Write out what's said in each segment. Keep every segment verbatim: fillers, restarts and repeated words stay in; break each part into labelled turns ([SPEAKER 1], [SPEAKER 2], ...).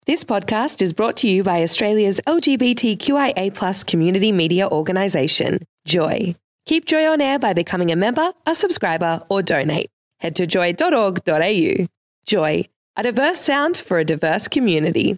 [SPEAKER 1] This podcast is brought to you by Australia's L G B T Q I A plus community media organisation, Joy. Keep Joy on air by becoming a member, a subscriber or donate. Head to joy dot org dot a u. Joy, a diverse sound for a diverse community.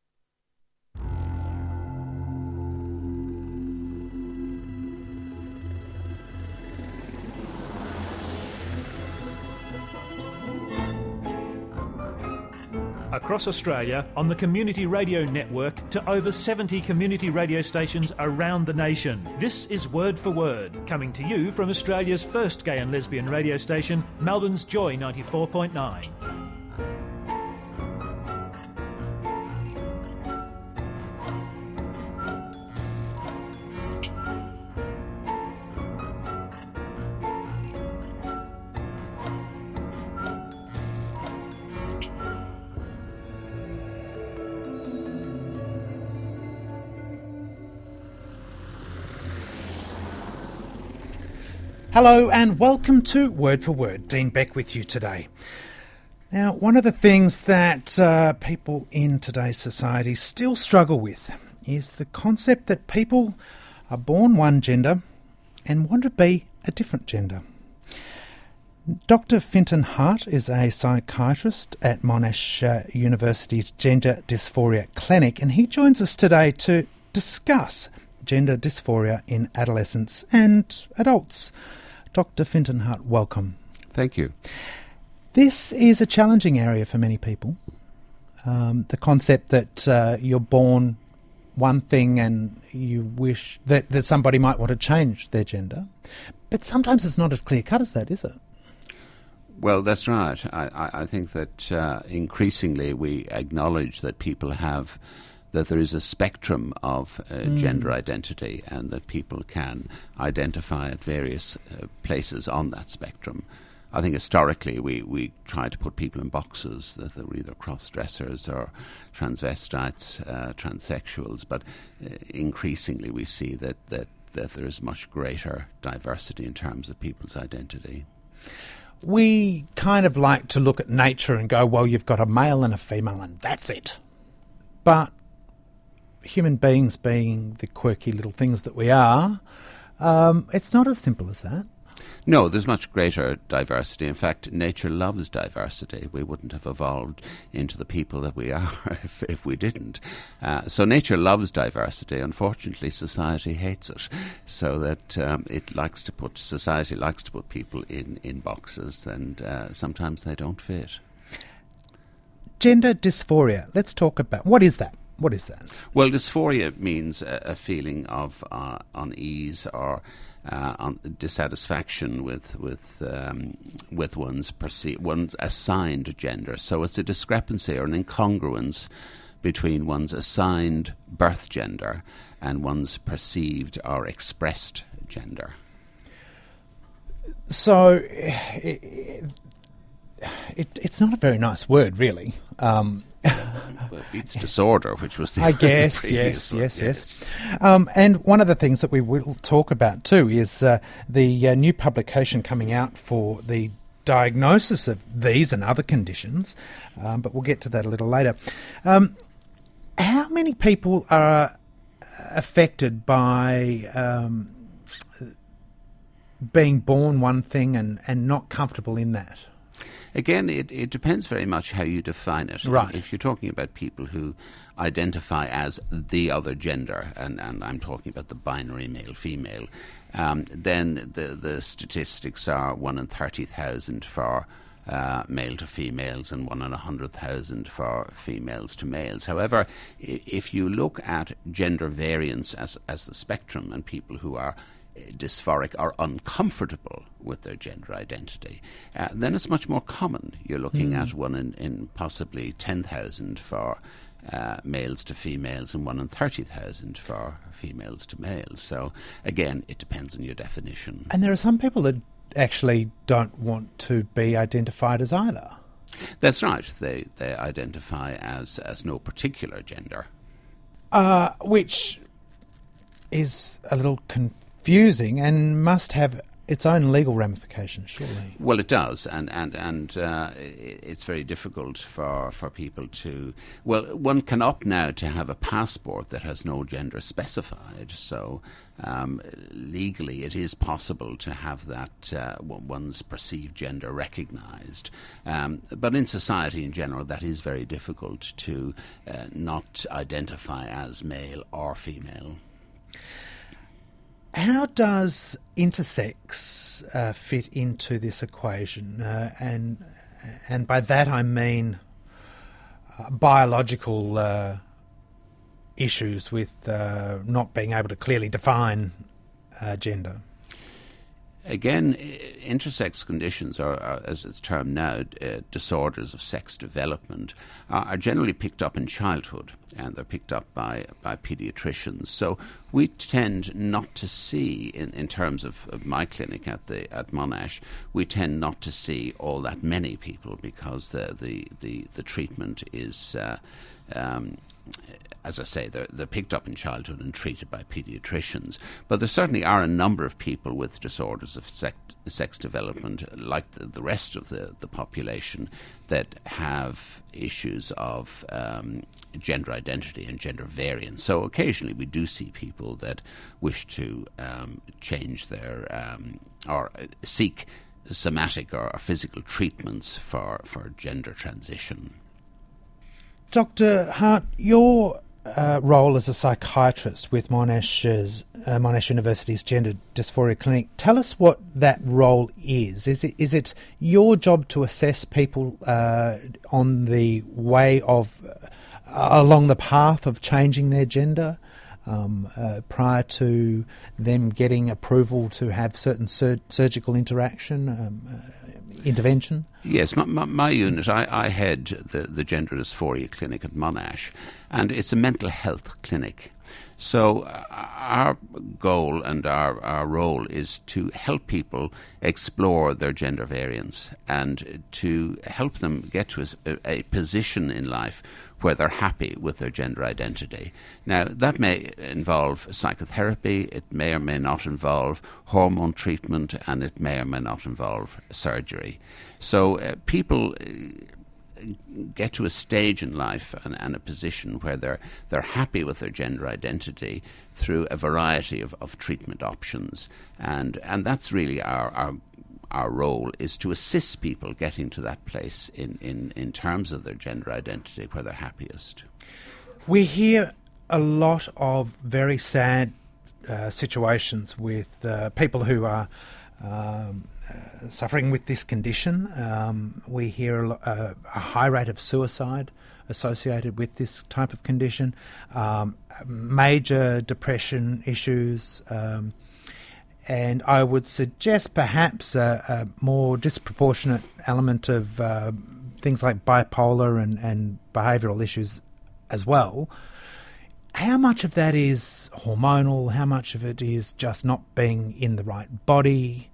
[SPEAKER 2] Across Australia, on the Community Radio Network, to over seventy community radio stations around the nation. This is Word for Word, coming to you from Australia's first gay and lesbian radio station, Melbourne's Joy ninety-four point nine.
[SPEAKER 3] Hello and welcome to Word for Word. Dean Beck with you today. Now, one of the things that uh, people in today's society still struggle with is the concept that people are born one gender and want to be a different gender. Doctor Fintan Hart is a psychiatrist at Monash uh, University's Gender Dysphoria Clinic, and he joins us today to discuss gender dysphoria in adolescents and adults. Doctor Fintan Hart, welcome.
[SPEAKER 4] Thank you.
[SPEAKER 3] This is a challenging area for many people. Um, the concept that uh, you're born one thing and you wish that, that somebody might want to change their gender. But sometimes it's not as clear-cut as that, is it?
[SPEAKER 4] Well, that's right. I, I, I think that uh, increasingly we acknowledge that people have that there is a spectrum of uh, mm. gender identity and that people can identify at various uh, places on that spectrum. I think historically we, we try to put people in boxes, that they were either cross-dressers or transvestites, uh, transsexuals, but uh, increasingly we see that, that, that there is much greater diversity in terms of people's identity.
[SPEAKER 3] We kind of like to look at nature and go, well, you've got a male and a female and that's it. But human beings being the quirky little things that we are, um, it's not as simple as that.
[SPEAKER 4] No, there's much greater diversity. In fact, nature loves diversity. We wouldn't have evolved into the people that we are if, if we didn't. Uh, so nature loves diversity. Unfortunately, society hates it. So that um, it likes to put, society likes to put people in, in boxes, and uh, sometimes they don't fit.
[SPEAKER 3] Gender dysphoria. Let's talk about, what is that? What is that?
[SPEAKER 4] Well, dysphoria means a, a feeling of uh, unease or uh, un- dissatisfaction with with um, with one's perceived, one's assigned gender. So it's a discrepancy or an incongruence between one's assigned birth gender and one's perceived or expressed gender.
[SPEAKER 3] So it, it, it's not a very nice word, really. Um,
[SPEAKER 4] Well, it's disorder, which was the
[SPEAKER 3] I guess, yes, yes, yes, yes. Um, and one of the things that we will talk about too is uh, the uh, new publication coming out for the diagnosis of these and other conditions, um, but we'll get to that a little later. Um, how many people are affected by um, being born one thing and, and not comfortable in that?
[SPEAKER 4] Again, it, it depends very much how you define it.
[SPEAKER 3] Right.
[SPEAKER 4] If you're talking about people who identify as the other gender, and, and I'm talking about the binary male-female, um, then the, the statistics are one in thirty thousand for uh, male to females and one in one hundred thousand for females to males. However, if you look at gender variance as, as the spectrum and people who are dysphoric or uncomfortable with their gender identity, uh, then it's much more common. You're looking mm. at one in, in possibly ten thousand for uh, males to females and one in thirty thousand for females to males. So again, it depends on your definition.
[SPEAKER 3] And there are some people that actually don't want to be identified as either.
[SPEAKER 4] That's right. They they identify as, as no particular gender.
[SPEAKER 3] Uh, which is a little confusing and must have its own legal ramifications, surely.
[SPEAKER 4] Well, it does, and and and uh, it's very difficult for for people to. Well, one can opt now to have a passport that has no gender specified. So um, legally, it is possible to have that uh, one's perceived gender recognised. Um, but in society in general, that is very difficult to uh, not identify as male or female.
[SPEAKER 3] How does intersex uh, fit into this equation? Uh, and and by that I mean uh, biological uh, issues with uh, not being able to clearly define uh, gender.
[SPEAKER 4] Again, intersex conditions, are, are as it's termed now, uh, disorders of sex development, uh, are generally picked up in childhood, and they're picked up by, by paediatricians. So we tend not to see, in, in terms of, of my clinic at the at Monash, we tend not to see all that many people because the the, the, the treatment is. Uh, um, As I say, they're, they're picked up in childhood and treated by paediatricians. But there certainly are a number of people with disorders of sex, sex development, like the, the rest of the, the population, that have issues of um, gender identity and gender variance. So occasionally we do see people that wish to um, change their um, or seek somatic or, or physical treatments for, for gender transition.
[SPEAKER 3] Doctor Hart, your uh, role as a psychiatrist with Monash's, uh, Monash University's Gender Dysphoria Clinic, tell us what that role is. Is it is it your job to assess people uh, on the way of, uh, along the path of changing their gender um, uh, prior to them getting approval to have certain sur- surgical interaction, um, uh, intervention?
[SPEAKER 4] Yes, my, my, my unit, I, I head the, the Gender Dysphoria Clinic at Monash, and it's a mental health clinic. So uh, our goal and our, our role is to help people explore their gender variance and to help them get to a, a position in life where they're happy with their gender identity. Now, that may involve psychotherapy, it may or may not involve hormone treatment, and it may or may not involve surgery. So uh, people uh, get to a stage in life and, and a position where they're they're happy with their gender identity through a variety of, of treatment options. And and that's really our, our Our role is to assist people getting to that place in, in, in terms of their gender identity where they're happiest.
[SPEAKER 3] We hear a lot of very sad uh, situations with uh, people who are um, uh, suffering with this condition. Um, we hear a, a, a high rate of suicide associated with this type of condition, um, major depression issues, um, and I would suggest perhaps a, a more disproportionate element of uh, things like bipolar and, and behavioural issues as well. How much of that is hormonal? How much of it is just not being in the right body?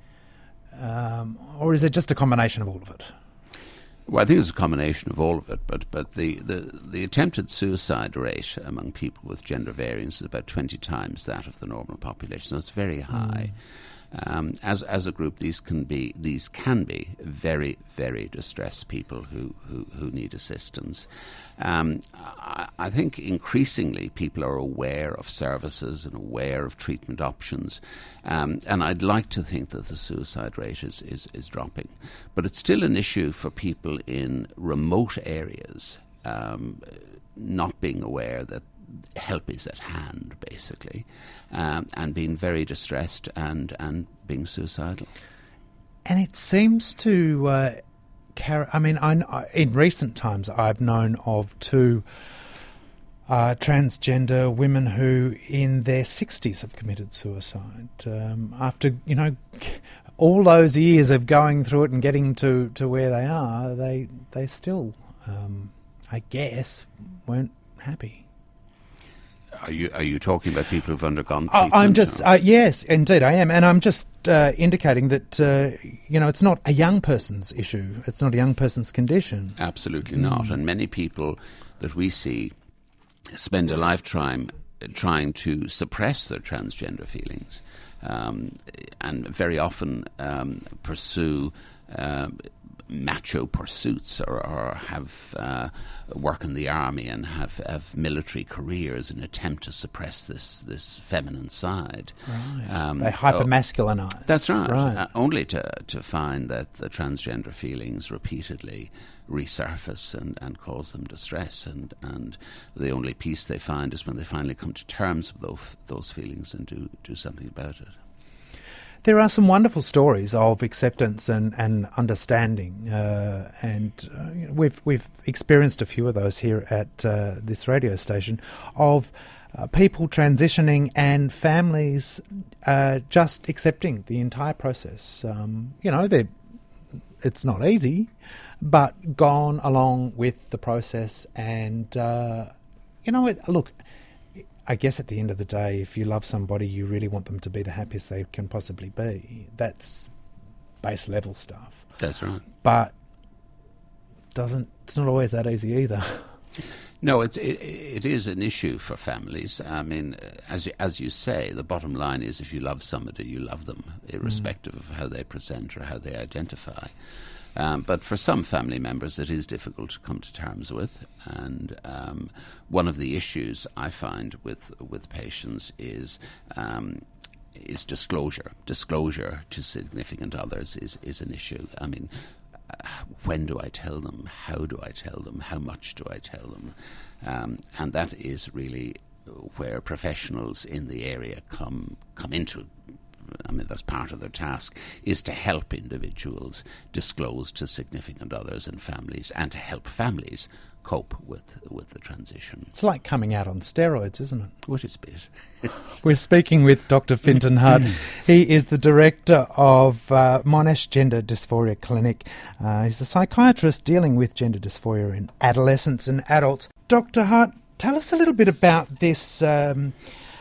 [SPEAKER 3] Um, or is it just a combination of all of it?
[SPEAKER 4] Well, I think it's a combination of all of it, but but the, the, the attempted suicide rate among people with gender variance is about twenty times that of the normal population, so it's very high. Mm. Um, as as a group, these can be these can be very very distressed people who who, who need assistance. Um, I, I think increasingly people are aware of services and aware of treatment options, um, and I'd like to think that the suicide rate is, is is dropping, but it's still an issue for people in remote areas, um, not being aware that help is at hand, basically, um, and being very distressed and, and being suicidal.
[SPEAKER 3] And it seems to uh, carry... I mean, I, in recent times, I've known of two uh, transgender women who, in their sixties, have committed suicide. Um, after, you know, all those years of going through it and getting to, to where they are, they, they still, um, I guess, weren't happy.
[SPEAKER 4] Are you are you talking about people who've undergone treatment?
[SPEAKER 3] I'm just uh, yes, indeed, I am, and I'm just uh, indicating that uh, you know it's not a young person's issue. It's not a young person's condition.
[SPEAKER 4] Absolutely mm. not. And many people that we see spend a lifetime trying to suppress their transgender feelings, um, and very often um, pursue uh, macho pursuits, or, or have uh, work in the army and have, have military careers in an attempt to suppress this this feminine side.
[SPEAKER 3] Right.
[SPEAKER 4] Um,
[SPEAKER 3] they hyper-masculinize.
[SPEAKER 4] Oh, that's right.
[SPEAKER 3] right.
[SPEAKER 4] Uh, only to, to find that the transgender feelings repeatedly resurface and, and cause them distress, and, and the only peace they find is when they finally come to terms with those, those feelings and do, do something about it.
[SPEAKER 3] There are some wonderful stories of acceptance and, and understanding, uh, and uh, we've we've experienced a few of those here at uh, this radio station, of uh, people transitioning and families uh, just accepting the entire process. Um, you know, they it's not easy, but gone along with the process, and uh, you know, it, look. I guess at the end of the day, if you love somebody, you really want them to be the happiest they can possibly be. That's base level stuff.
[SPEAKER 4] That's right.
[SPEAKER 3] But doesn't it's not always that easy either.
[SPEAKER 4] No, it's, it, it is an issue for families. I mean, as you, as you say, the bottom line is if you love somebody, you love them, irrespective mm. of how they present or how they identify. Um, but for some family members, it is difficult to come to terms with. And um, one of the issues I find with with patients is um, is disclosure. Disclosure to significant others is, is an issue. I mean, uh, when do I tell them? How do I tell them? How much do I tell them? Um, and that is really where professionals in the area come come into. I mean, that's part of their task, is to help individuals disclose to significant others and families, and to help families cope with with the transition.
[SPEAKER 3] It's like coming out on steroids, isn't it?
[SPEAKER 4] What is a bit?
[SPEAKER 3] We're speaking with Doctor Fintan Hart. He is the director of uh, Monash Gender Dysphoria Clinic. Uh, he's a psychiatrist dealing with gender dysphoria in adolescents and adults. Doctor Hart, tell us a little bit about this Um,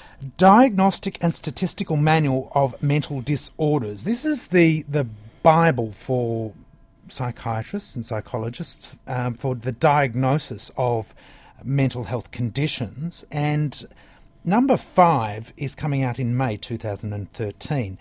[SPEAKER 3] Diagnostic and Statistical Manual of Mental Disorders. This is the the Bible for psychiatrists and psychologists um, for the diagnosis of mental health conditions. And number five is coming out in May two thousand thirteen.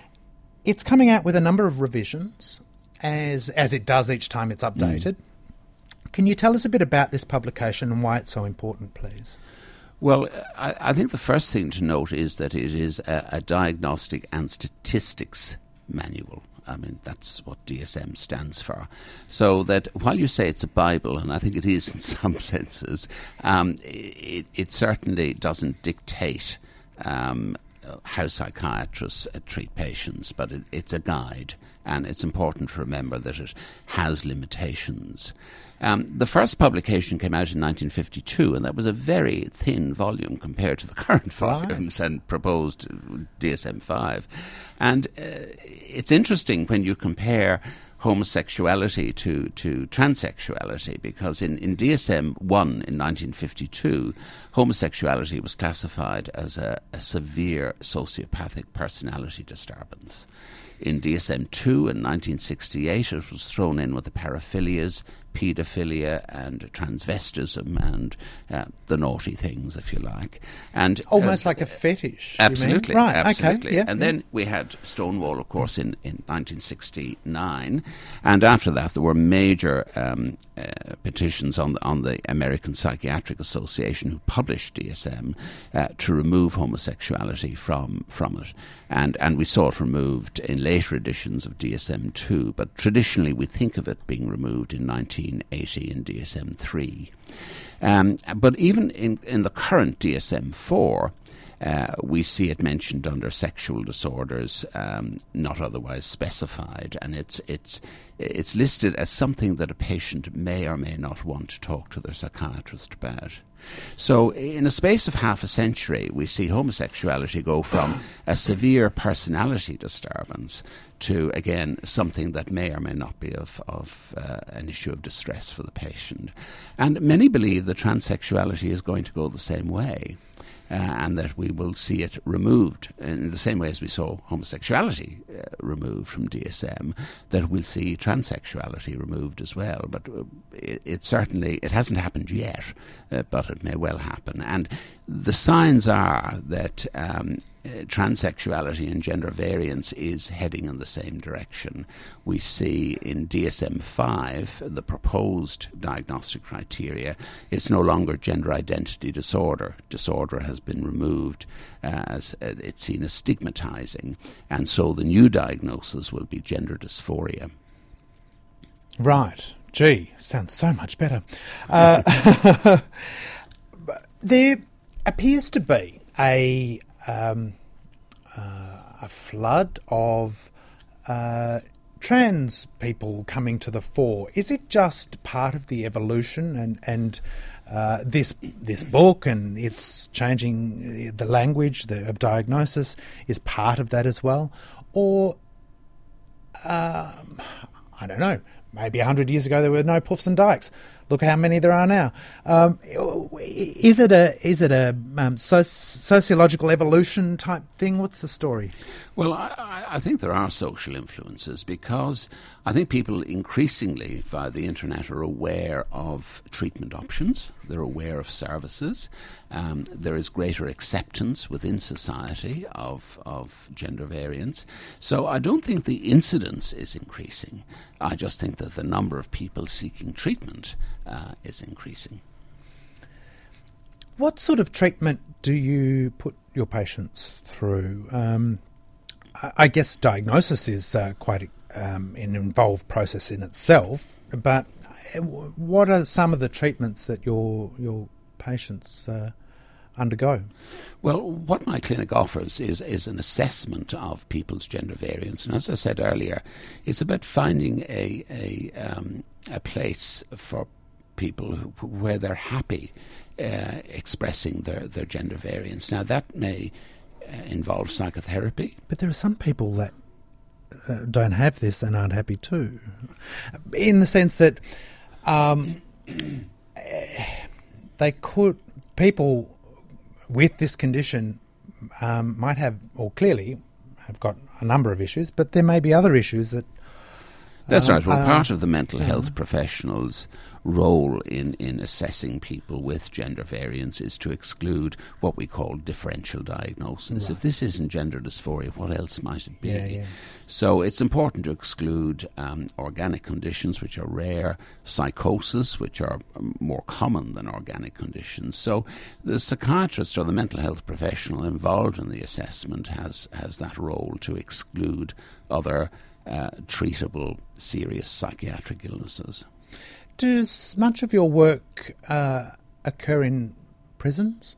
[SPEAKER 3] It's coming out with a number of revisions, as as it does each time it's updated. Mm. Can you tell us a bit about this publication and why it's so important, please?
[SPEAKER 4] Well, I, I think the first thing to note is that it is a, a diagnostic and statistics manual. I mean, that's what D S M stands for. So that while you say it's a Bible, and I think it is in some senses, um, it, it certainly doesn't dictate um, how psychiatrists uh, treat patients, but it, it's a guide, and it's important to remember that it has limitations. Um, the first publication came out in nineteen fifty-two, and that was a very thin volume compared to the current volumes right. and proposed D S M five. And uh, it's interesting when you compare homosexuality to, to transsexuality, because in, in D S M one in nineteen fifty-two, homosexuality was classified as a, a severe sociopathic personality disturbance. In D S M two in nineteen sixty-eight, it was thrown in with the paraphilias, paedophilia and transvestism and uh, the naughty things, if you like. And
[SPEAKER 3] almost
[SPEAKER 4] uh,
[SPEAKER 3] like a fetish.
[SPEAKER 4] Absolutely.
[SPEAKER 3] You mean? Right,
[SPEAKER 4] absolutely.
[SPEAKER 3] okay. Yeah,
[SPEAKER 4] and
[SPEAKER 3] yeah.
[SPEAKER 4] then we had Stonewall, of course, in, in nineteen sixty-nine. And after that, there were major um, uh, petitions on the, on the American Psychiatric Association, who published D S M, uh, to remove homosexuality from, from it. And, and we saw it removed in later editions of D S M two, but traditionally we think of it being removed in nineteen eighty in D S M three. Um, but even in, in the current D S M four, uh, we see it mentioned under sexual disorders, um, not otherwise specified, and it's it's it's listed as something that a patient may or may not want to talk to their psychiatrist about. So in a space of half a century, we see homosexuality go from a severe personality disturbance to, again, something that may or may not be of, of uh, an issue of distress for the patient. And many believe that transsexuality is going to go the same way. Uh, and that we will see it removed in the same way as we saw homosexuality uh, removed from D S M, that we'll see transsexuality removed as well. But uh, it, it certainly, it hasn't happened yet, uh, but it may well happen. And the signs are that um, uh, transsexuality and gender variance is heading in the same direction. We see in D S M five, the proposed diagnostic criteria, it's no longer gender identity disorder. Disorder has been removed uh, as uh, it's seen as stigmatizing, and so the new diagnosis will be gender dysphoria.
[SPEAKER 3] Right. Gee, sounds so much better. Uh, there appears to be a um, uh, a flood of uh, trans people coming to the fore. Is it just part of the evolution, and and uh, this this book and it's changing the language the, of diagnosis is part of that as well, or um, I don't know. Maybe a hundred years ago there were no puffs and dykes. Look how many there are now. Um, is it a is it a um, so- sociological evolution type thing? What's the story?
[SPEAKER 4] Well, I, I think there are social influences, because I think people increasingly via the internet are aware of treatment options. They're aware of services. Um, there is greater acceptance within society of of gender variance. So I don't think the incidence is increasing. I just think that the number of people seeking treatment uh, is increasing.
[SPEAKER 3] What sort of treatment do you put your patients through? Um, I, I guess diagnosis is uh, quite um, an involved process in itself, but what are some of the treatments that your your patients uh, undergo?
[SPEAKER 4] Well, what my clinic offers is, is an assessment of people's gender variance. And as I said earlier, it's about finding a a, um, a place for people who, where they're happy uh, expressing their, their gender variance. Now, that may uh, involve psychotherapy.
[SPEAKER 3] But there are some people that uh, don't have this and aren't happy too, in the sense that um, they could, people with this condition um, might have, or clearly have got a number of issues, but there may be other issues that...
[SPEAKER 4] That's
[SPEAKER 3] um,
[SPEAKER 4] right. Well,
[SPEAKER 3] um,
[SPEAKER 4] part of the mental
[SPEAKER 3] yeah.
[SPEAKER 4] health professionals' role in, in assessing people with gender variance is to exclude what we call differential diagnosis.
[SPEAKER 3] Right.
[SPEAKER 4] If this isn't gender dysphoria, what else might it be?
[SPEAKER 3] Yeah, yeah.
[SPEAKER 4] So it's important to exclude um, organic conditions, which are rare, psychosis, which are um, more common than organic conditions. So the psychiatrist or the mental health professional involved in the assessment has, has that role to exclude other uh, treatable serious psychiatric illnesses.
[SPEAKER 3] Does much of your work uh, occur in prisons?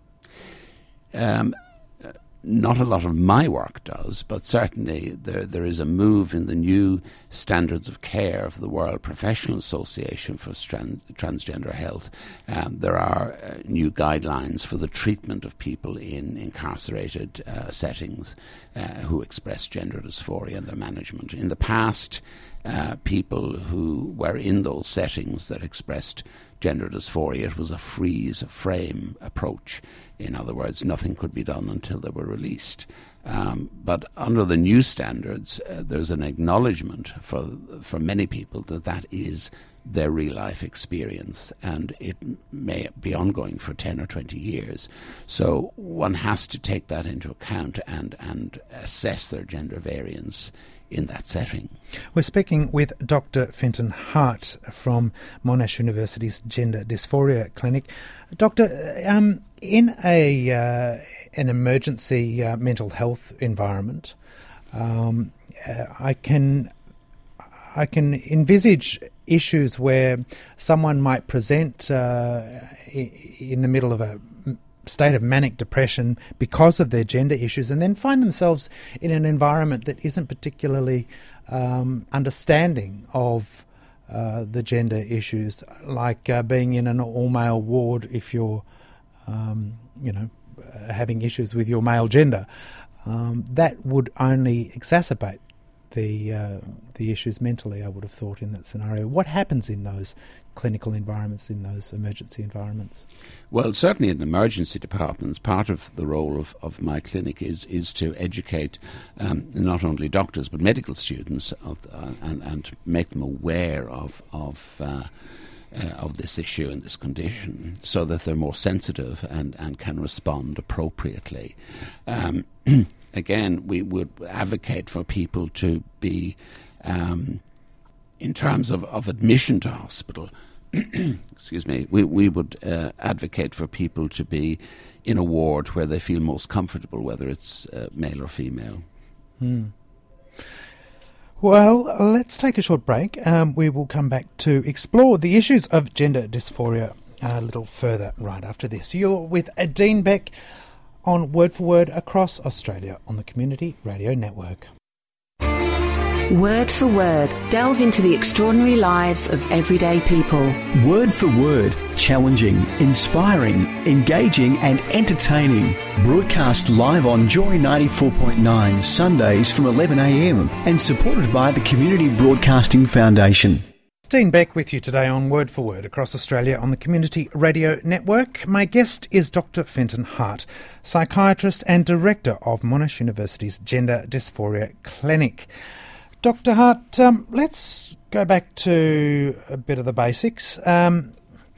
[SPEAKER 4] Um, not a lot of my work does, but certainly there there is a move in the new standards of care of the World Professional Association for Stran- Transgender Health. Um, there are uh, new guidelines for the treatment of people in incarcerated uh, settings uh, who express gender dysphoria and their management. In the past, uh, people who were in those settings that expressed gender dysphoria, it was a freeze, a frame approach. In other words, nothing could be done until they were released. Um, but under the new standards, uh, there's an acknowledgement for for many people that that is their real-life experience, and it may be ongoing for ten or twenty years. So one has to take that into account and, and assess their gender variance in that setting.
[SPEAKER 3] We're speaking with Doctor Fenton Hart from Monash University's Gender Dysphoria Clinic. Doctor, um, in a uh, an emergency uh, mental health environment, um, uh, I can I can envisage issues where someone might present uh, in the middle of a state of manic depression because of their gender issues, and then find themselves in an environment that isn't particularly um, understanding of uh, the gender issues, like uh, being in an all-male ward if you're, um, you know, uh, having issues with your male gender. Um, that would only exacerbate the uh, the issues mentally, I would have thought, in that scenario. What happens in those clinical environments, in those emergency environments?
[SPEAKER 4] Well, certainly in emergency departments, part of the role of, of my clinic is is to educate um, not only doctors but medical students of, uh, and, and make them aware of, of uh, uh, of this issue and this condition, so that they're more sensitive and, and can respond appropriately. Um, again, we would advocate for people to be, um, in terms of, of admission to hospital, excuse me, we, we would uh, advocate for people to be in a ward where they feel most comfortable, whether it's uh, male or female.
[SPEAKER 3] Hmm. Well, let's take a short break. Um, we will come back to explore the issues of gender dysphoria a little further right after this. You're with Dean Beck on Word for Word across Australia on the Community Radio Network.
[SPEAKER 5] Word for Word. Delve into the extraordinary lives of everyday people.
[SPEAKER 6] Word for Word. Challenging, inspiring, engaging and entertaining. Broadcast live on Joy ninety-four point nine Sundays from eleven a m and supported by the Community Broadcasting Foundation.
[SPEAKER 3] Dean Beck with you today on Word for Word across Australia on the Community Radio Network. My guest is Doctor Fenton Hart, psychiatrist and director of Monash University's Gender Dysphoria Clinic. Doctor Hart, um, let's go back to a bit of the basics. Um,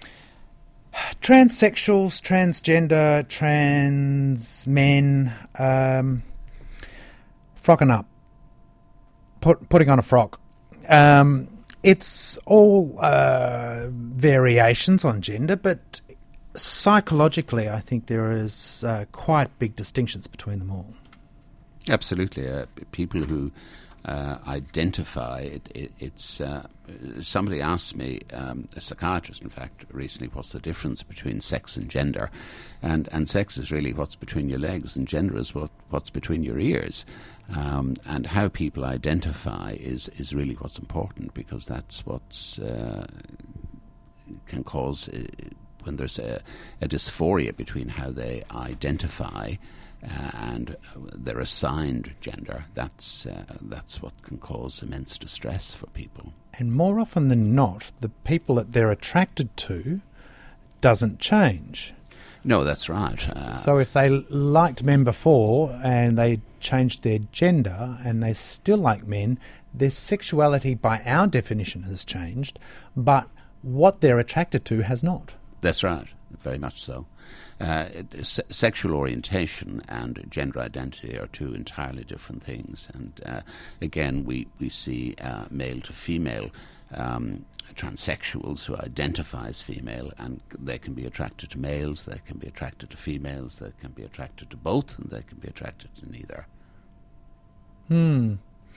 [SPEAKER 3] transsexuals, transgender, trans men, um, frocking up, put, putting on a frock. Um, it's all uh, variations on gender, but psychologically I think there is uh, quite big distinctions between them all.
[SPEAKER 4] Absolutely. Uh, people who Uh, identify, it, it, it's, uh, somebody asked me, um, a psychiatrist in fact, recently, what's the difference between sex and gender? And, and sex is really what's between your legs, and gender is what, what's between your ears. Um, and how people identify is, is really what's important, because that's what's uh, can cause, uh, when there's a, a dysphoria between how they identify Uh, and their assigned gender, that's uh, that's what can cause immense distress for people.
[SPEAKER 3] And more often than not, the people that they're attracted to doesn't change.
[SPEAKER 4] No, that's right. Uh,
[SPEAKER 3] so if they liked men before and they changed their gender and they still like men, their sexuality by our definition has changed, but what they're attracted to has not.
[SPEAKER 4] That's right, very much so. Uh, se- sexual orientation and gender identity are two entirely different things. And uh, again, we, we see uh, male to female um, transsexuals who identify as female, and they can be attracted to males, they can be attracted to females, they can be attracted to both, and they can be attracted to neither.
[SPEAKER 3] Hmm.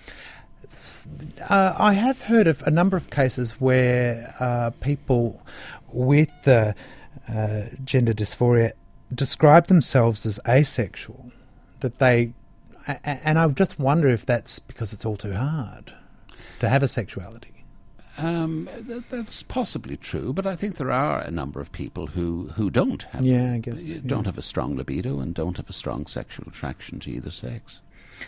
[SPEAKER 3] Uh, I have heard of a number of cases where uh, people with uh, uh, gender dysphoria describe themselves as asexual, that they, and I just wonder if that's because it's all too hard to have a sexuality.
[SPEAKER 4] Um, th- that's possibly true, but I think there are a number of people who, who don't have,
[SPEAKER 3] yeah, I guess, yeah.
[SPEAKER 4] don't have a strong libido and don't have a strong sexual attraction to either sex.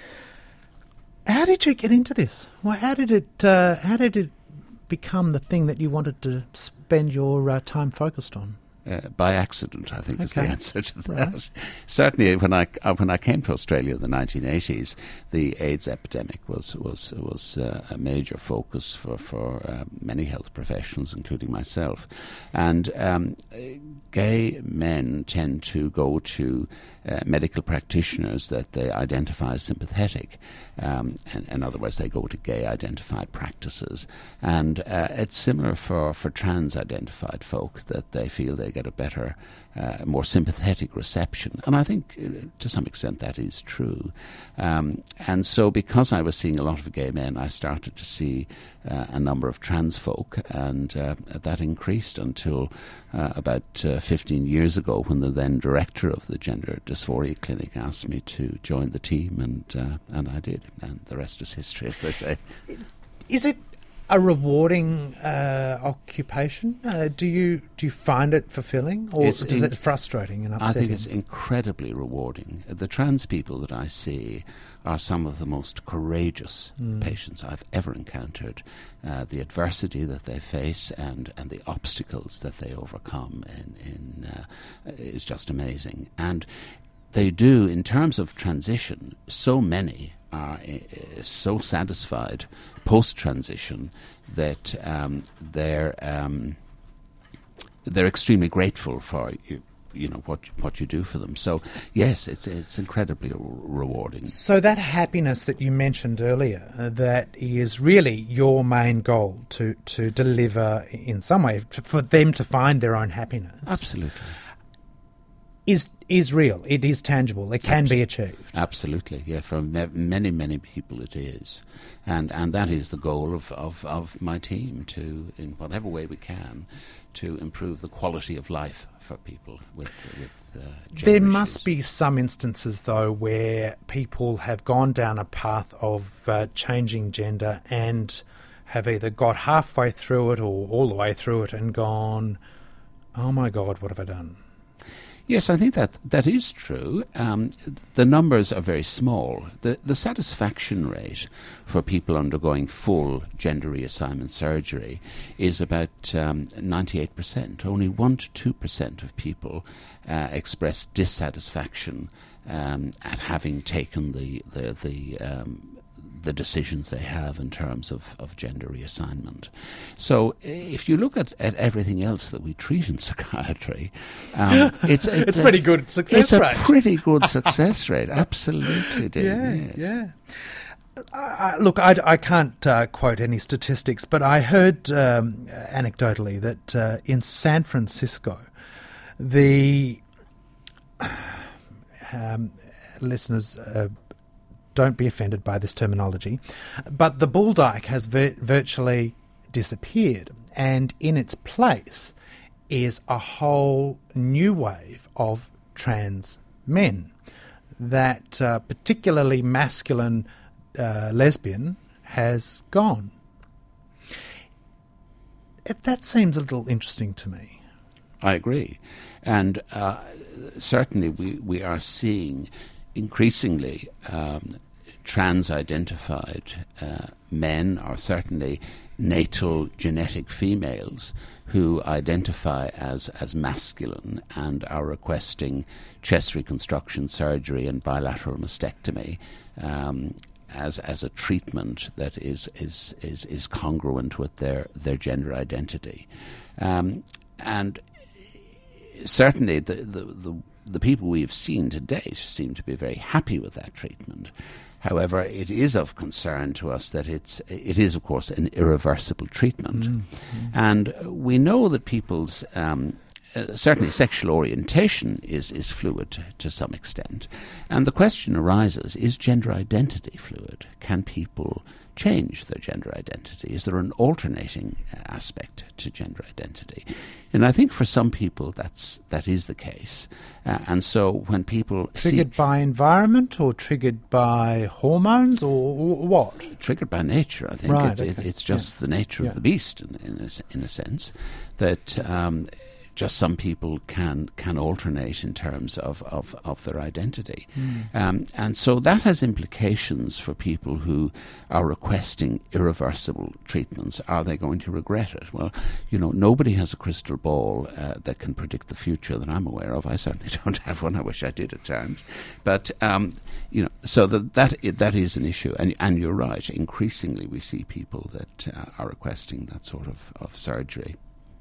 [SPEAKER 3] How did you get into this? Well, how did it? Uh, how did it become the thing that you wanted to spend your uh, time focused on?
[SPEAKER 4] Uh, by accident, I think,
[SPEAKER 3] okay.
[SPEAKER 4] is the answer to that. Right. Certainly, when I uh, when I came to Australia in the nineteen eighties, the AIDS epidemic was was was uh, a major focus for for uh, many health professionals, including myself. And um, gay men tend to go to uh, medical practitioners that they identify as sympathetic. Um, and, in other words, they go to gay-identified practices. And uh, it's similar for, for trans-identified folk, that they feel they get a better, uh, more sympathetic reception. And I think, uh, to some extent, that is true. Um, and so because I was seeing a lot of gay men, I started to see uh, a number of trans folk, and uh, that increased until uh, about uh, fifteen years ago, when the then director of the Gender Dysphoria Clinic asked me to join the team, and uh, and I did. And the rest is history, as they say.
[SPEAKER 3] Is it a rewarding uh, occupation? Uh, do you do you find it fulfilling, or
[SPEAKER 4] It's
[SPEAKER 3] is
[SPEAKER 4] in-
[SPEAKER 3] it frustrating and upsetting?
[SPEAKER 4] I think it's incredibly rewarding. The trans people that I see are some of the most courageous
[SPEAKER 3] Mm.
[SPEAKER 4] patients I've ever encountered. Uh, the adversity that they face and, and the obstacles that they overcome in, in, uh, is just amazing. And they do, in terms of transition, so many are uh, so satisfied post-transition that um, they're... Um, they're extremely grateful for you. You know what what you do for them. So yes, it's it's incredibly re- rewarding.
[SPEAKER 3] So that happiness that you mentioned earlier, uh, that is really your main goal, to to deliver in some way to, for them to find their own happiness.
[SPEAKER 4] Absolutely,
[SPEAKER 3] is is real. It is tangible. It can Absol- be achieved.
[SPEAKER 4] Absolutely, yeah. For me- many many people, it is, and and that is the goal of, of, of my team, to in whatever way we can, to improve the quality of life for people with, with uh,
[SPEAKER 3] There
[SPEAKER 4] issues.
[SPEAKER 3] must be some instances, though, where people have gone down a path of uh, changing gender and have either got halfway through it or all the way through it and gone, oh my God, what have I done?
[SPEAKER 4] Yes, I think that that is true. Um, the numbers are very small. The the satisfaction rate for people undergoing full gender reassignment surgery is about um, ninety-eight percent. Only one to two percent of people uh, express dissatisfaction um, at having taken the the the um, the decisions they have in terms of, of gender reassignment. So if you look at, at everything else that we treat in psychiatry, um, it's, it's,
[SPEAKER 3] it's
[SPEAKER 4] a
[SPEAKER 3] pretty good success
[SPEAKER 4] it's
[SPEAKER 3] rate.
[SPEAKER 4] It's a pretty good success rate, absolutely, Dean.
[SPEAKER 3] Yeah,
[SPEAKER 4] yes.
[SPEAKER 3] yeah. I, look, I, I can't uh, quote any statistics, but I heard um, anecdotally that uh, in San Francisco, the um, listeners... Uh, don't be offended by this terminology, but the bull dyke has vir- virtually disappeared, and in its place is a whole new wave of trans men. That uh, particularly masculine uh, lesbian has gone. It, that seems a little interesting to me.
[SPEAKER 4] I agree. And uh, certainly we, we are seeing increasingly um, trans-identified uh, men, or certainly natal genetic females, who identify as, as masculine and are requesting chest reconstruction surgery and bilateral mastectomy um, as as a treatment that is is, is, is congruent with their, their gender identity. Um, and certainly the, the, the The people we have seen to date seem to be very happy with that treatment. However, it is of concern to us that it's it is, of course, an irreversible treatment. Mm-hmm. And we know that people's, um, uh, certainly sexual orientation is, is fluid to, to some extent. And the question arises, is gender identity fluid? Can people change their gender identity? Is there an alternating aspect to gender identity? And I think for some people that's that is the case. Uh, and so when people
[SPEAKER 3] triggered
[SPEAKER 4] see,
[SPEAKER 3] by environment or triggered by hormones or, or what?
[SPEAKER 4] Triggered by nature, I think.
[SPEAKER 3] Right,
[SPEAKER 4] it,
[SPEAKER 3] okay.
[SPEAKER 4] it, it's just yeah. the nature
[SPEAKER 3] yeah.
[SPEAKER 4] of the beast, in, in, a, in a sense, that um, just some people can can alternate in terms of, of, of their identity. Mm. Um, and so that has implications for people who are requesting irreversible treatments. Are they going to regret it? Well, you know, nobody has a crystal ball uh, that can predict the future that I'm aware of. I certainly don't have one. I wish I did at times. But, um, you know, so that that, that is an issue. And, and you're right, increasingly we see people that uh, are requesting that sort of, of surgery.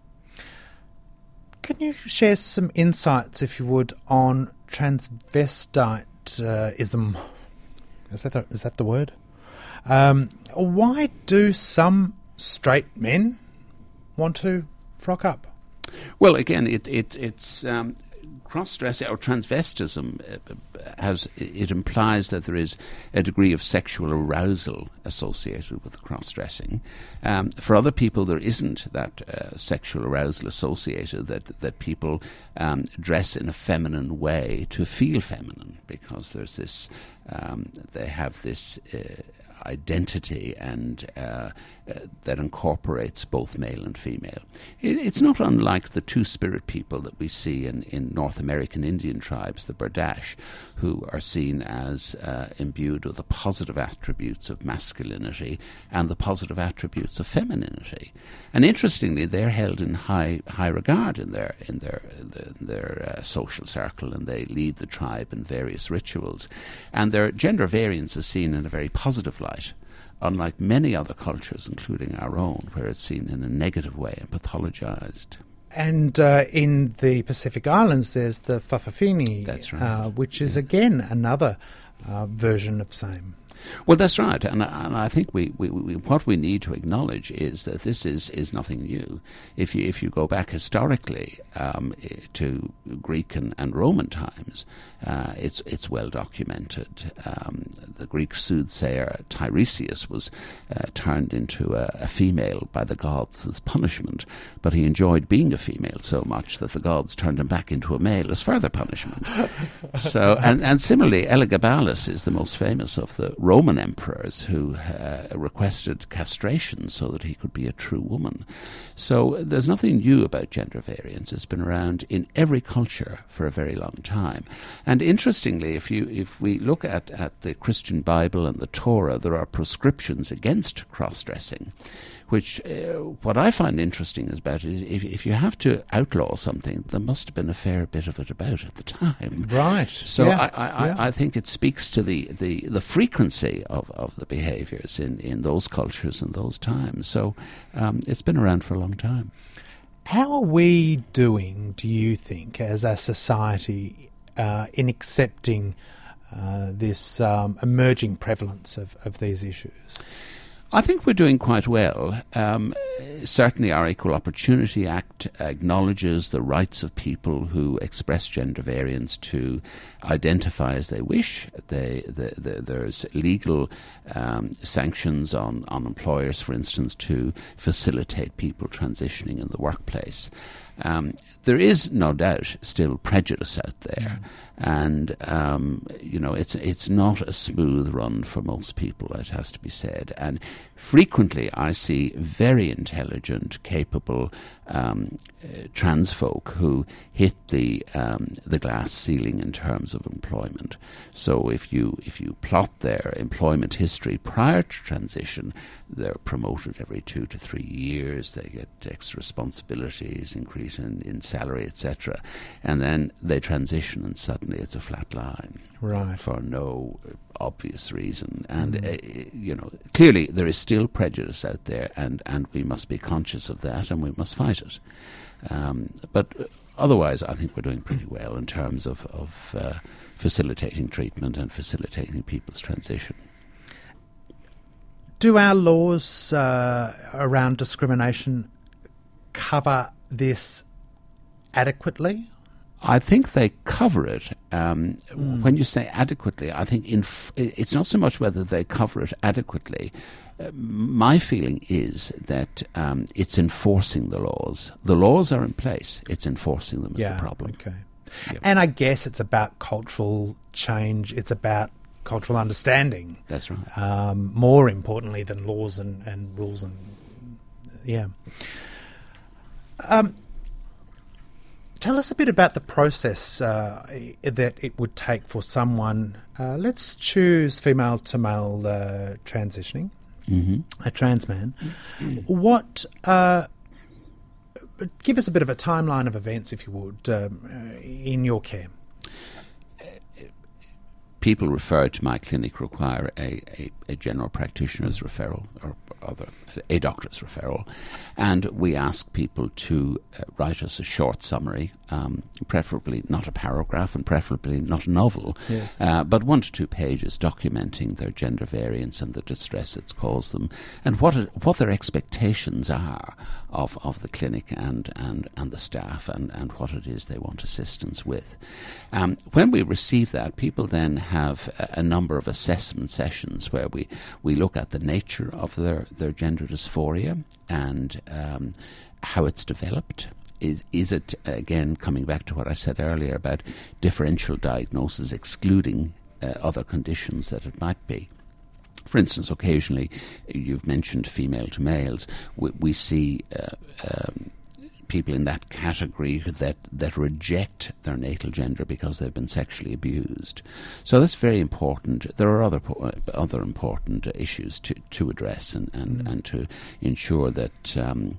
[SPEAKER 3] Can you share some insights, if you would, on transvestitism? Is that the, is that the word? Um, why do some straight men want to frock up?
[SPEAKER 4] Well, again, it, it it's um, cross-dressing or transvestism uh, has it implies that there is a degree of sexual arousal associated with the cross-dressing. Um, for other people, there isn't that uh, sexual arousal associated. That that people um, dress in a feminine way to feel feminine, because there's this um, they have this. Uh, identity and uh, uh, that incorporates both male and female. It, it's not unlike the two-spirit people that we see in, in North American Indian tribes, the Bardash, who are seen as uh, imbued with the positive attributes of masculinity and the positive attributes of femininity. And interestingly, they're held in high high regard in their in their in their uh, social circle, and they lead the tribe in various rituals. And their gender variance is seen in a very positive light, unlike many other cultures, including our own, where it's seen in a negative way and pathologized.
[SPEAKER 3] And uh, in the Pacific Islands, there's the Fa'afafine,
[SPEAKER 4] That's right.
[SPEAKER 3] uh, which is
[SPEAKER 4] Yeah.
[SPEAKER 3] again another uh, version of same.
[SPEAKER 4] Well, that's right, and, and I think we, we, we what we need to acknowledge is that this is, is nothing new. If you if you go back historically um, to Greek and, and Roman times, uh, it's it's well documented. Um, the Greek soothsayer Tiresias was uh, turned into a, a female by the gods as punishment, but he enjoyed being a female so much that the gods turned him back into a male as further punishment. So, and, and similarly, Elagabalus is the most famous of the Roman emperors who uh, requested castration so that he could be a true woman. So there's nothing new about gender variance. It's been around in every culture for a very long time. And interestingly, if you if we look at, at the Christian Bible and the Torah, there are prescriptions against cross-dressing, which uh, what I find interesting is about it, if, if you have to outlaw something, there must have been a fair bit of it about at the time.
[SPEAKER 3] Right.
[SPEAKER 4] So
[SPEAKER 3] yeah.
[SPEAKER 4] I, I,
[SPEAKER 3] yeah.
[SPEAKER 4] I, I think it speaks to the, the, the frequency of, of the behaviours in, in those cultures and those times. So um, it's been around for a long time.
[SPEAKER 3] How are we doing, do you think, as a society uh, in accepting uh, this um, emerging prevalence of, of these issues?
[SPEAKER 4] I think we're doing quite well. Um, certainly our Equal Opportunity Act acknowledges the rights of people who express gender variance to identify as they wish. They, the, the, there's legal um, sanctions on, on employers, for instance, to facilitate people transitioning in the workplace. Um, there is no doubt still prejudice out there, mm. and um, you know it's it's not a smooth run for most people. It has to be said, and frequently I see very intelligent, capable um, uh, trans folk who hit the um, the glass ceiling in terms of employment. So if you if you plot their employment history prior to transition, they're promoted every two to three years. They get extra responsibilities, increase in, in salary, et cetera, and then they transition, and suddenly it's a flat line,
[SPEAKER 3] right,
[SPEAKER 4] for no obvious reason. And mm. uh, you know, clearly there is still prejudice out there, and, and we must be conscious of that, and we must fight it. Um, but otherwise, I think we're doing pretty well in terms of of uh, facilitating treatment and facilitating people's transition.
[SPEAKER 3] Do our laws uh, around discrimination cover this adequately?
[SPEAKER 4] I think they cover it. Um, mm. When you say adequately, I think inf- it's not so much whether they cover it adequately. Uh, my feeling is that um, it's enforcing the laws. The laws are in place. It's enforcing them is
[SPEAKER 3] yeah,
[SPEAKER 4] the problem.
[SPEAKER 3] Okay.
[SPEAKER 4] Yep.
[SPEAKER 3] And I guess it's about cultural change. It's about cultural understanding.
[SPEAKER 4] That's right.
[SPEAKER 3] Um, more importantly than laws and, and rules and yeah. Um, tell us a bit about the process uh, that it would take for someone. Uh, let's choose female to male uh, transitioning,
[SPEAKER 4] mm-hmm.
[SPEAKER 3] a trans man. What? Uh, give us a bit of a timeline of events, if you would, um, in your care.
[SPEAKER 4] People referred to my clinic require a, a, a general practitioner's referral or other a doctor's referral, and we ask people to uh, write us a short summary, um, preferably not a paragraph and preferably not a novel,
[SPEAKER 3] yes.
[SPEAKER 4] uh, but one to two pages documenting their gender variance and the distress it's caused them, and what it, what their expectations are of, of the clinic and, and, and the staff, and, and what it is they want assistance with. Um, when we receive that, people then have a, a number of assessment sessions where we, we look at the nature of their, their gender dysphoria and um, how it's developed. Is, is it, again, coming back to what I said earlier about differential diagnosis, excluding uh, other conditions that it might be? For instance, occasionally, you've mentioned female to males, we, we see uh, um, people in that category that, that reject their natal gender because they've been sexually abused. So that's very important. There are other po- other important issues to, to address and, and, mm. and to ensure that um,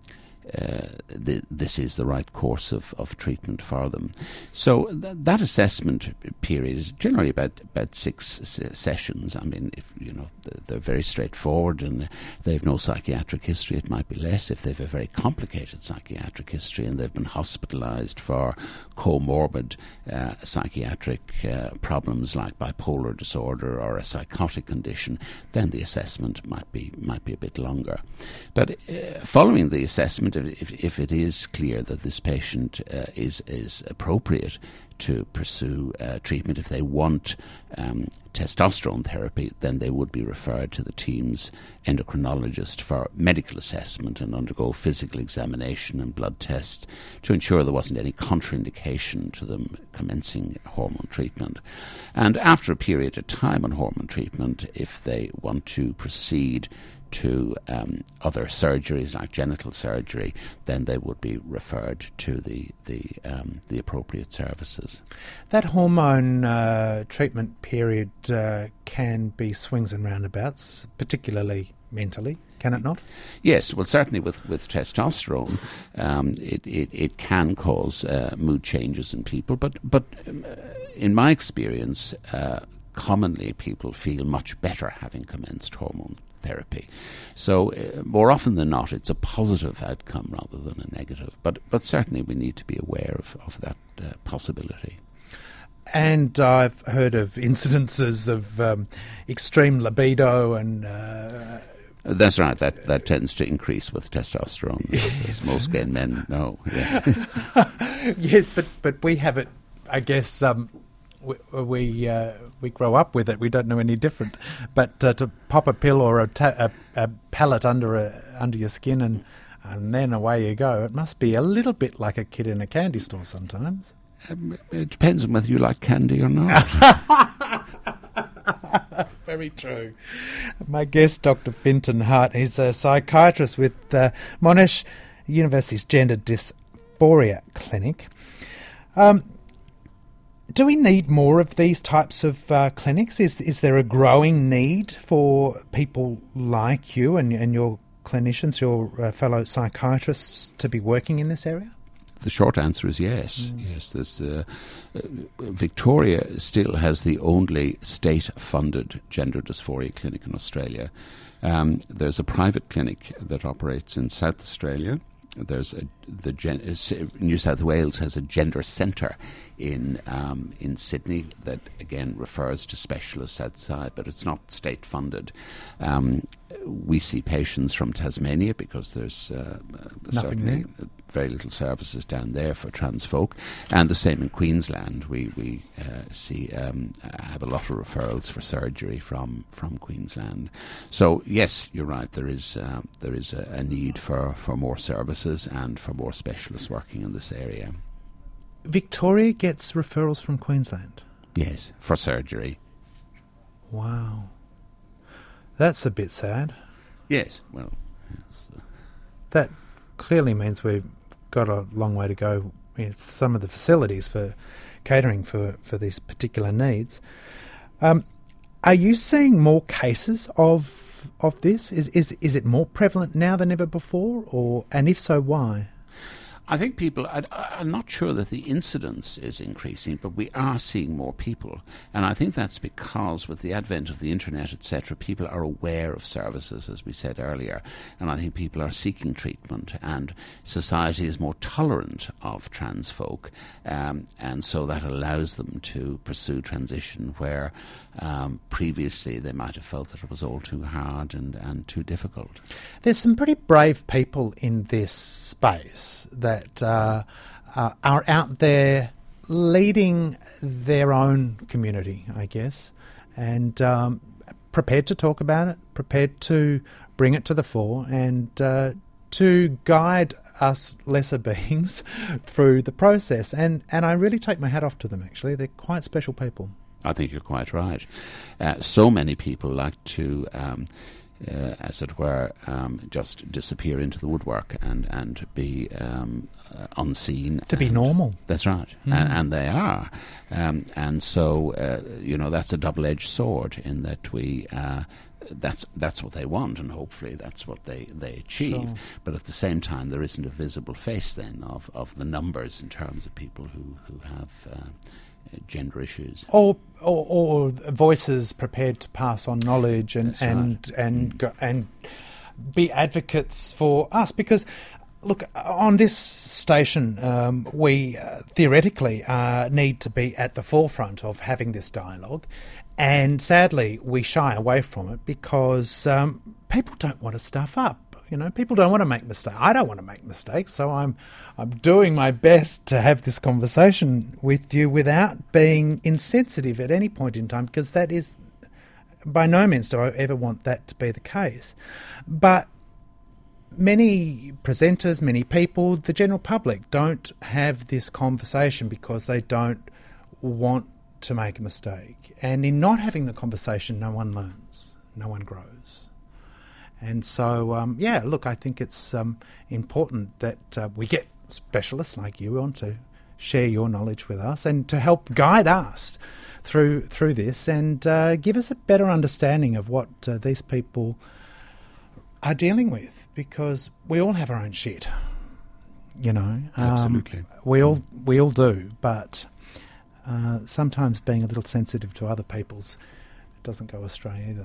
[SPEAKER 4] uh, th- this is the right course of, of treatment for them. So th- that assessment period is generally about about six s- sessions. I mean, if you know they're very straightforward and they have no psychiatric history, it might be less. If they have a very complicated psychiatric history and they've been hospitalised for comorbid uh, psychiatric uh, problems like bipolar disorder or a psychotic condition, then the assessment might be might be a bit longer. But uh, following the assessment, if, if it is clear that this patient uh, is is appropriate to pursue uh, treatment, if they want um, testosterone therapy, then they would be referred to the team's endocrinologist for medical assessment and undergo physical examination and blood tests to ensure there wasn't any contraindication to them commencing hormone treatment. And after a period of time on hormone treatment, if they want to proceed to um, other surgeries like genital surgery, then they would be referred to the the, um, the appropriate services.
[SPEAKER 3] That hormone uh, treatment period uh, can be swings and roundabouts, particularly mentally, can it not?
[SPEAKER 4] Yes, well, certainly with, with testosterone, um, it, it, it can cause uh, mood changes in people, but, but um, in my experience, uh, commonly people feel much better having commenced hormone therapy. So uh, more often than not, it's a positive outcome rather than a negative. But but certainly we need to be aware of, of that uh, possibility.
[SPEAKER 3] And I've heard of incidences of um, extreme libido and... Uh,
[SPEAKER 4] That's right. That that tends to increase with testosterone, yes. as most gay men know. Yeah,
[SPEAKER 3] yes, but, but we have it, I guess... Um, We we, uh, we grow up with it. We don't know any different. But uh, to pop a pill or a, ta- a, a pellet under a, under your skin and and then away you go, it must be a little bit like a kid in a candy store sometimes.
[SPEAKER 4] Um, it depends on whether you like candy or not.
[SPEAKER 3] Very true. My guest, Doctor Fintan Hart, he's a psychiatrist with uh, Monash University's Gender Dysphoria Clinic. Um, Do we need more of these types of uh, clinics? Is is there a growing need for people like you and, and your clinicians, your uh, fellow psychiatrists, to be working in this area?
[SPEAKER 4] The short answer is yes. Mm. Yes, there's, uh, uh, Victoria still has the only state-funded gender dysphoria clinic in Australia. Um, there's a private clinic that operates in South Australia. There's a, the gen, New South Wales has a gender centre in um, in Sydney that again refers to specialists outside, but it's not state funded. Um, we see patients from Tasmania because there's uh, certainly
[SPEAKER 3] there.
[SPEAKER 4] very little services down there for trans folk, and the same in Queensland. We we uh, see um, have a lot of referrals for surgery from, from Queensland. So yes, you're right. There is uh, there is a, a need for, for more services and for more specialists working in this area.
[SPEAKER 3] Victoria gets referrals from Queensland?
[SPEAKER 4] Yes, for surgery.
[SPEAKER 3] Wow. That's a bit sad.
[SPEAKER 4] Yes, well... Yes.
[SPEAKER 3] That clearly means we've got a long way to go with some of the facilities for catering for, for these particular needs. Um, are you seeing more cases of of this? Is, is, is it more prevalent now than ever before? Or and if so, why?
[SPEAKER 4] I think people, I, I'm not sure that the incidence is increasing, but we are seeing more people. And I think that's because with the advent of the internet, et cetera, people are aware of services, as we said earlier. And I think people are seeking treatment, and society is more tolerant of trans folk. Um, and so that allows them to pursue transition where um, previously they might have felt that it was all too hard and, and too difficult.
[SPEAKER 3] There's some pretty brave people in this space that that uh, uh, are out there leading their own community, I guess, and um, prepared to talk about it, prepared to bring it to the fore, and uh, to guide us lesser beings through the process. And, and I really take my hat off to them, actually. They're quite special people.
[SPEAKER 4] I think you're quite right. Uh, so many people like to... Um, Uh, as it were, um, just disappear into the woodwork and, and be um, uh, unseen.
[SPEAKER 3] To be normal.
[SPEAKER 4] That's right. Mm. And, and they are. Um, and so, uh, you know, that's a double-edged sword in that we uh, that's that's what they want, and hopefully that's what they, they achieve.
[SPEAKER 3] Sure.
[SPEAKER 4] But at the same time, there isn't a visible face then of, of the numbers in terms of people who, who have uh, gender issues.
[SPEAKER 3] Or, or or voices prepared to pass on knowledge and
[SPEAKER 4] That's
[SPEAKER 3] and
[SPEAKER 4] right.
[SPEAKER 3] and go, and be advocates for us, because look, on this station um, we uh, theoretically uh, need to be at the forefront of having this dialogue, and sadly we shy away from it because um, people don't want to stuff up. You know, people don't want to make mistakes. I don't want to make mistakes, so I'm I'm doing my best to have this conversation with you without being insensitive at any point in time, because that is, by no means do I ever want that to be the case. But many presenters, many people, the general public don't have this conversation because they don't want to make a mistake. And in not having the conversation, no one learns, no one grows. And so, um, yeah, look, I think it's um, important that uh, we get specialists like you on to share your knowledge with us and to help guide us through through this and uh, give us a better understanding of what uh, these people are dealing with, because we all have our own shit, you know. Um,
[SPEAKER 4] Absolutely.
[SPEAKER 3] We all, we all do, but uh, sometimes being a little sensitive to other people's doesn't go astray either.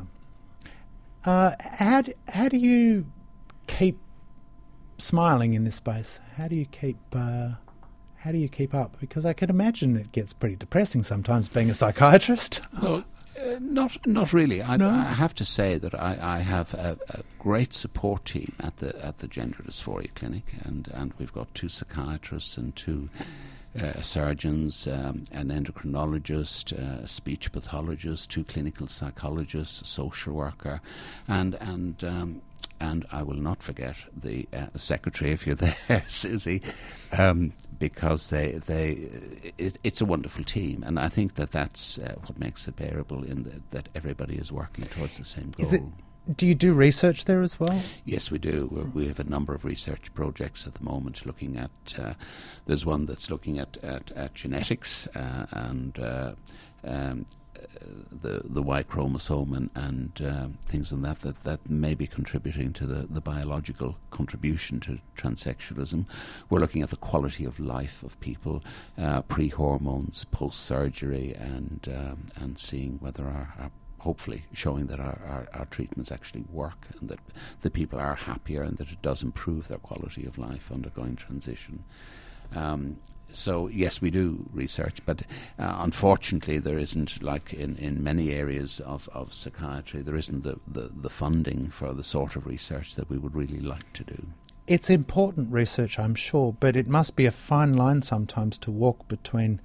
[SPEAKER 3] Uh, how do, how do you keep smiling in this space? How do you keep uh, how do you keep up? Because I can imagine it gets pretty depressing sometimes being a psychiatrist.
[SPEAKER 4] Well, uh, not not really. I,
[SPEAKER 3] No?
[SPEAKER 4] I have to say that I, I have a, a great support team at the at the Gender Dysphoria Clinic, and, and we've got two psychiatrists and two Uh, surgeons, um, an endocrinologist, uh, a speech pathologist, two clinical psychologists, a social worker, and and um, and I will not forget the uh, secretary if you're there, Susie, um, because they they it, it's a wonderful team, and I think that that's uh, what makes it bearable in the, that everybody is working towards the same goal.
[SPEAKER 3] Is it? Do you do research there as well?
[SPEAKER 4] Yes, we do. We're, we have a number of research projects at the moment looking at, uh, there's one that's looking at, at, at genetics uh, and uh, um, uh, the the Y chromosome and, and uh, things like that, that that may be contributing to the, the biological contribution to transsexualism. We're looking at the quality of life of people, uh, pre-hormones, post-surgery, and, um, and seeing whether our, our hopefully showing that our, our, our treatments actually work and that the people are happier and that it does improve their quality of life undergoing transition. Um, so, yes, we do research, but uh, unfortunately there isn't, like in, in many areas of, of psychiatry, there isn't the, the, the funding for the sort of research that we would really like to do.
[SPEAKER 3] It's important research, I'm sure, but it must be a fine line sometimes to walk between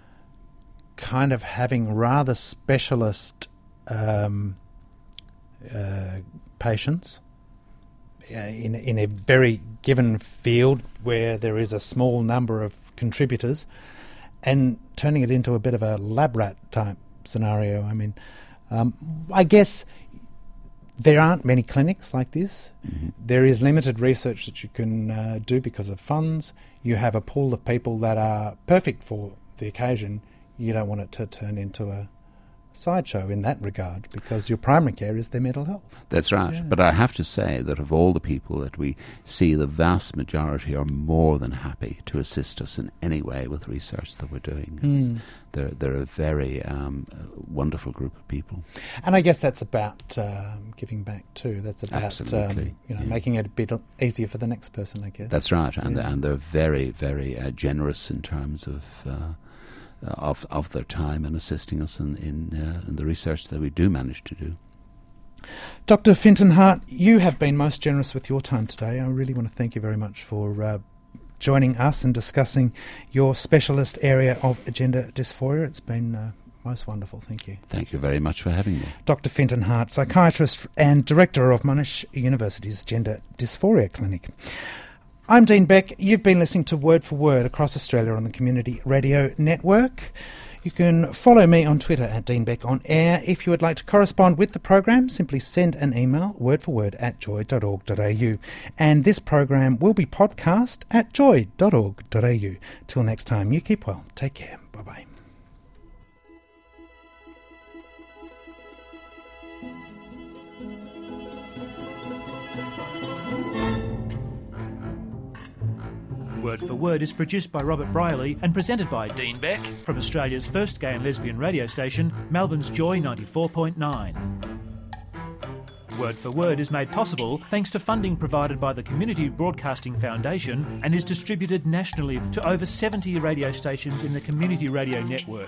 [SPEAKER 3] kind of having rather specialist Um, uh, patients uh, in in a very given field where there is a small number of contributors, and turning it into a bit of a lab rat type scenario. I mean, um, I guess there aren't many clinics like this.
[SPEAKER 4] Mm-hmm.
[SPEAKER 3] There is limited research that you can uh, do because of funds. You have a pool of people that are perfect for the occasion. You don't want it to turn into a sideshow in that regard, because your primary care is their mental health.
[SPEAKER 4] That's right.
[SPEAKER 3] Yeah.
[SPEAKER 4] But I have to say that of all the people that we see, the vast majority are more than happy to assist us in any way with research that we're doing.
[SPEAKER 3] Mm.
[SPEAKER 4] They're, they're a very um, wonderful group of people.
[SPEAKER 3] And I guess that's about um, giving back too. That's about
[SPEAKER 4] Absolutely,
[SPEAKER 3] um, you know
[SPEAKER 4] yeah.
[SPEAKER 3] making it a bit easier for the next person, I guess.
[SPEAKER 4] That's right. And,
[SPEAKER 3] Yeah.
[SPEAKER 4] and they're very, very uh, generous in terms of... Uh, Uh, of of their time and assisting us in in, uh, in the research that we do manage to do.
[SPEAKER 3] Doctor Fintan Hart, you have been most generous with your time today. I really want to thank you very much for uh, joining us and discussing your specialist area of gender dysphoria. It's been uh, most wonderful. Thank you.
[SPEAKER 4] Thank you very much for having me.
[SPEAKER 3] Doctor Fintan Hart, psychiatrist and director of Monash University's Gender Dysphoria Clinic. I'm Dean Beck. You've been listening to Word for Word across Australia on the Community Radio Network. You can follow me on Twitter at Dean Beck on air. If you would like to correspond with the program, simply send an email, wordforword at joy dot org dot a u. And this program will be podcast at joy dot org dot a u. Till next time, you keep well. Take care. Bye-bye.
[SPEAKER 2] Word for Word is produced by Robert Briley and presented by Dean Beck from Australia's first gay and lesbian radio station, Melbourne's Joy ninety-four point nine. Word for Word is made possible thanks to funding provided by the Community Broadcasting Foundation and is distributed nationally to over seventy radio stations in the Community Radio Network.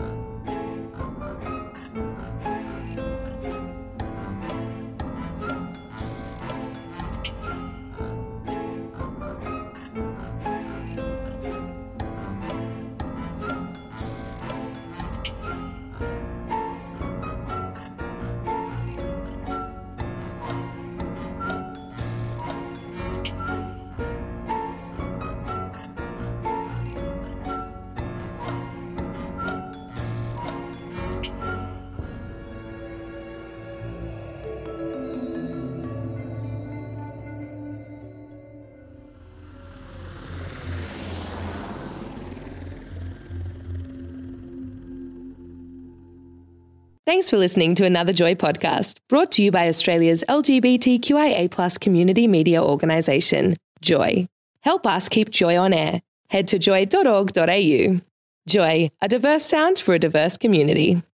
[SPEAKER 1] Thanks for listening to another Joy podcast, brought to you by Australia's L G B T Q I A plus community media organisation, Joy. Help us keep Joy on air. Head to joy dot org dot a u. Joy, a diverse sound for a diverse community.